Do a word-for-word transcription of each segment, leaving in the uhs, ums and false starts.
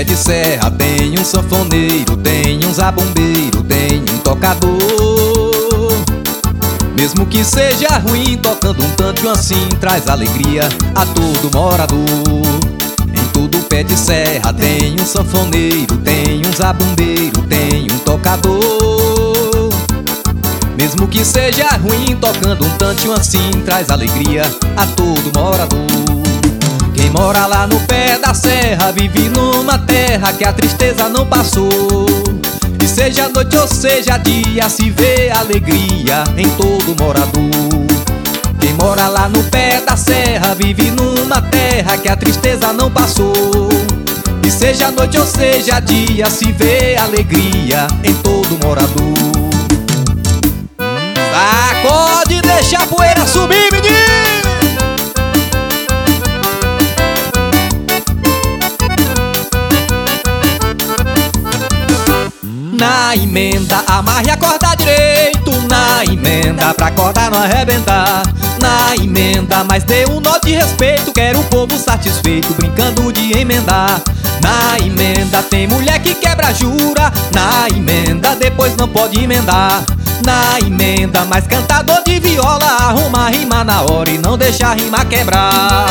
pé de serra tem um sanfoneiro, tem um zabumbeiro, tem um tocador. Mesmo que seja ruim, tocando um tanto assim traz alegria a todo morador. Em todo pé de serra tem um sanfoneiro, tem um zabumbeiro, tem um tocador. Mesmo que seja ruim, tocando um tanto assim traz alegria a todo morador. Quem mora lá no pé da serra vive numa terra que a tristeza não passou. E seja noite ou seja dia, se vê alegria em todo morador. Quem mora lá no pé da serra vive numa terra que a tristeza não passou. E seja noite ou seja dia, se vê alegria em todo morador. Sacode e deixa a poeira subir, menino! Na emenda, amarre a corda direito. Na emenda, pra corda não arrebentar. Na emenda, mas dê um nó de respeito. Quero o povo satisfeito, brincando de emendar. Na emenda, tem mulher que quebra jura. Na emenda, depois não pode emendar. Na emenda, mas cantador de viola arruma a rima na hora e não deixa a rima quebrar.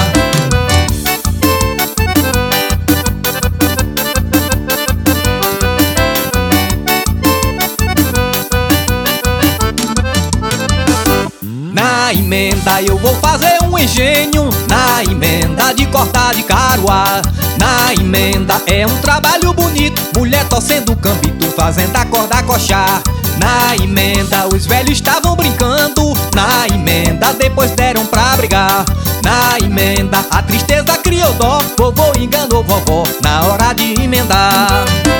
Na emenda eu vou fazer um engenho. Na emenda de cortar de caruá. Na emenda é um trabalho bonito. Mulher torcendo o cambito, fazendo a corda coxar. Na emenda os velhos estavam brincando. Na emenda depois deram pra brigar. Na emenda a tristeza criou dó. Vovô enganou vovó na hora de emendar.